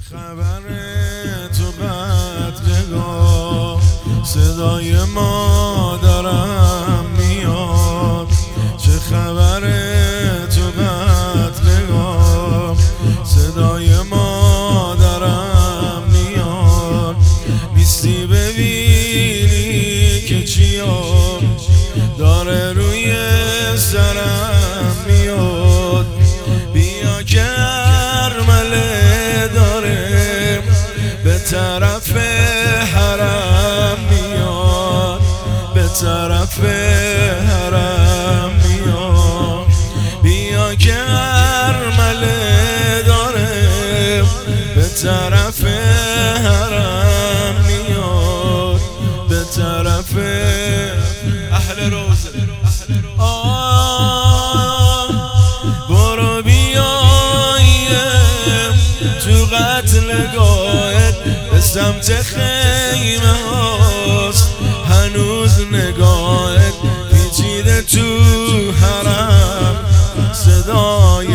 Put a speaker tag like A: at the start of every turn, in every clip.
A: خبره تو قتلگاه صدای مادرم میاد؟ چه خبره تو قتلگاه صدای مادرم میاد؟ نیستی ببینی که چیا داره روی سرم میاد؟ بیا که ارمله داره به طرف حرم میاد، به طرف حرم میاد. بیا که ارمله داره به طرف حرم میاد، به طرف اهل روزه. برو بیایم تو قتلگاهت به سمت خیمه هاست، هنوز نگاهت پیچیده تو حرم، صدای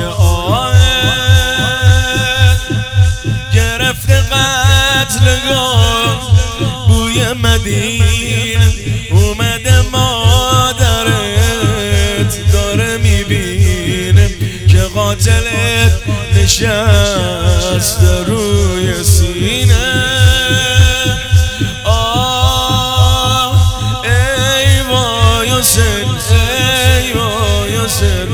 A: آهت گرفته قتلگاه، بوی مدینه اومده، مادرت داره میبینه که قاتلت نشسته روی سینه. ای وای حسین، ای وای حسین،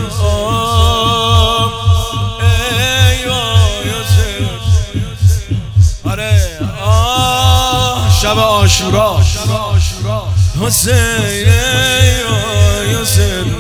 A: ای وای حسین. آره شب عاشورا حسین، ای وای حسین.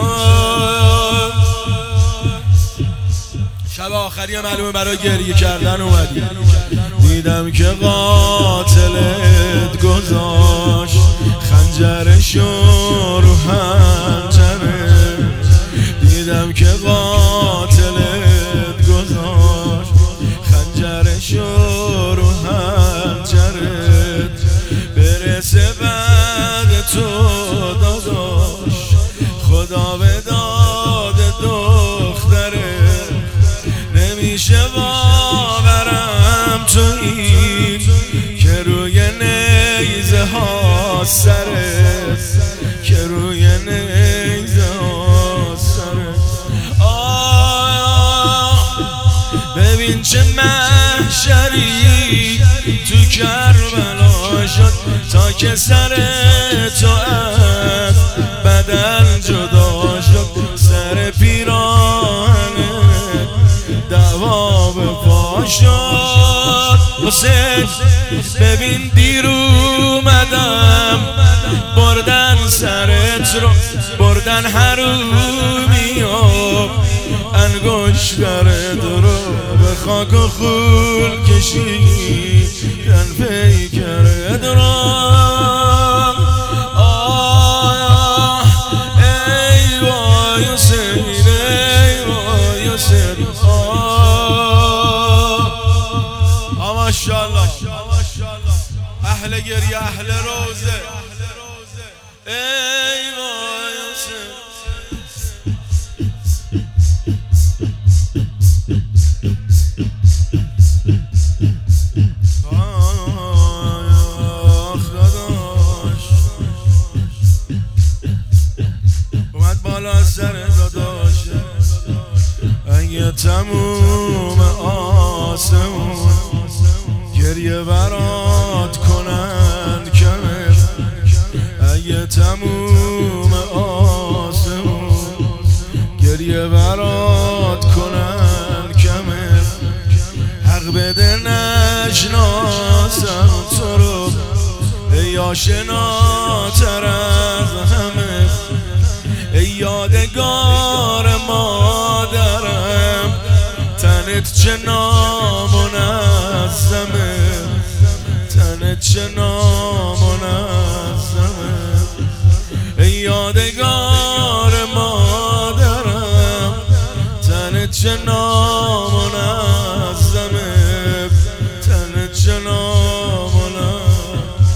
A: شب آخری معلومه برای گریه کردن اومدی. دیدم که قاتلت گذاشت خنجرشو رو حنجره، دیدم که قاتلت گذاشت خنجرشو رو حنجره. برسه بعد تو داداش خدا به داد دختره، نمیشه باورم تویی که روی نیزه ها سرت، که روی نیزه ها سرت. ببین چه محشری تو کربلا شد تا که سر تو از بدن جدا شد، سر پیراهنه دعوا به پا شد. حسین ببین دیر اومدم، بردن سرت رو، بردن حرومی‌ها، انگشترت رو به خاک و خون کشیدن پیکرت رو. ای وای حسین، ای وای حسین. ماشاءالله اهل گریه، اهل روزه. ای وای حسین. اومد بالا سر داداش، اگه تموم آسمون گریه برات کنن کمه، اگه تموم آسمون گریه برات کنن کمه، حق بده نشناسم تو رو ای آشناتر از همه، ای یادگار مادرم، تنت چه نامنظمه، تنت چه نامنظمه. ای یادگار مادرم، تنت چه نامنظمه، تنت چه نامنظمه.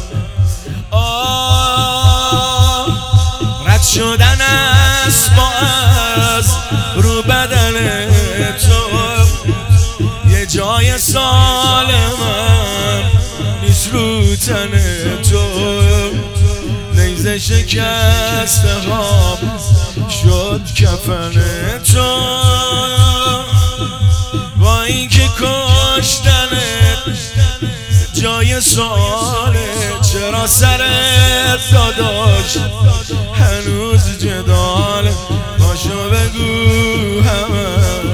A: رد شدن است با از رو بدن تو، یه جا سایه سالمم نیست رو تن تو، نیزه شکسته ها شد کفن تو. با اینکه کشتنت جای سواله، چرا سرت داداش هنوز جداله؟ باشو بگو همه